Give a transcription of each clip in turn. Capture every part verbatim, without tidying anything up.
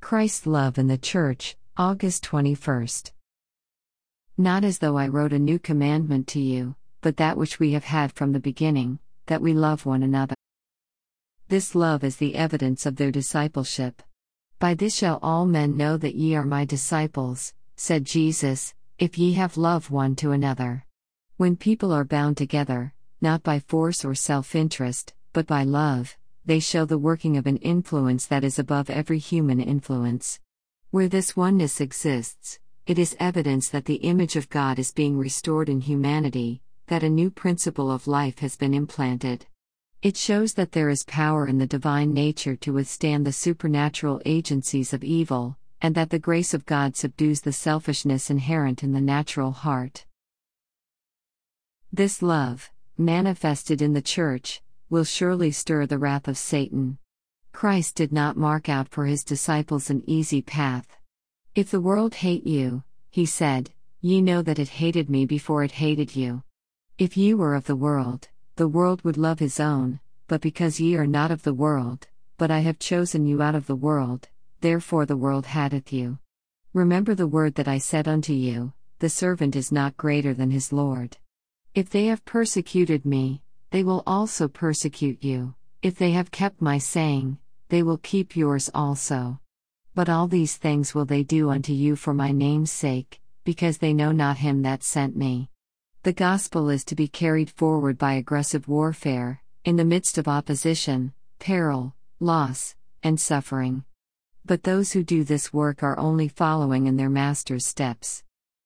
Christ's love in the Church, August twenty-first. Not as though I wrote a new commandment to you, but that which we have had from the beginning, that we love one another. This love is the evidence of their discipleship. By this shall all men know that ye are my disciples, said Jesus, if ye have love one to another. When people are bound together, not by force or self-interest, but by love, they show the working of an influence that is above every human influence. Where this oneness exists, it is evidence that the image of God is being restored in humanity, that a new principle of life has been implanted. It shows that there is power in the divine nature to withstand the supernatural agencies of evil, and that the grace of God subdues the selfishness inherent in the natural heart. This love, manifested in the Church, will surely stir the wrath of Satan. Christ did not mark out for his disciples an easy path. If the world hate you, he said, ye know that it hated me before it hated you. If ye were of the world, the world would love his own, but because ye are not of the world, but I have chosen you out of the world, therefore the world hateth you. Remember the word that I said unto you, the servant is not greater than his Lord. If they have persecuted me, they will also persecute you. If they have kept my saying, they will keep yours also. But all these things will they do unto you for my name's sake, because they know not him that sent me. The gospel is to be carried forward by aggressive warfare, in the midst of opposition, peril, loss, and suffering. But those who do this work are only following in their Master's steps.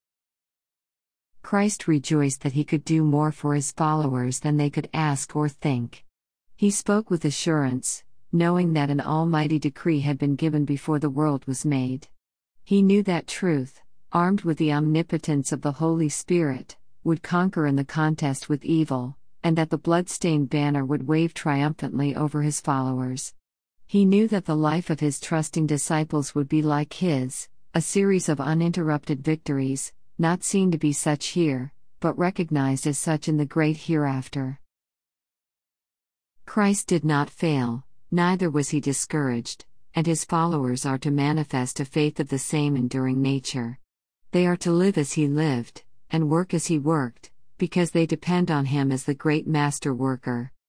Christ rejoiced that he could do more for his followers than they could ask or think. He spoke with assurance, knowing that an almighty decree had been given before the world was made. He knew that truth, armed with the omnipotence of the Holy Spirit, would conquer in the contest with evil, and that the blood-stained banner would wave triumphantly over his followers. He knew that the life of his trusting disciples would be like his, a series of uninterrupted victories, not seen to be such here, but recognized as such in the great hereafter. Christ did not fail, neither was he discouraged, and his followers are to manifest a faith of the same enduring nature. They are to live as he lived, and work as he worked, because they depend on him as the great master worker.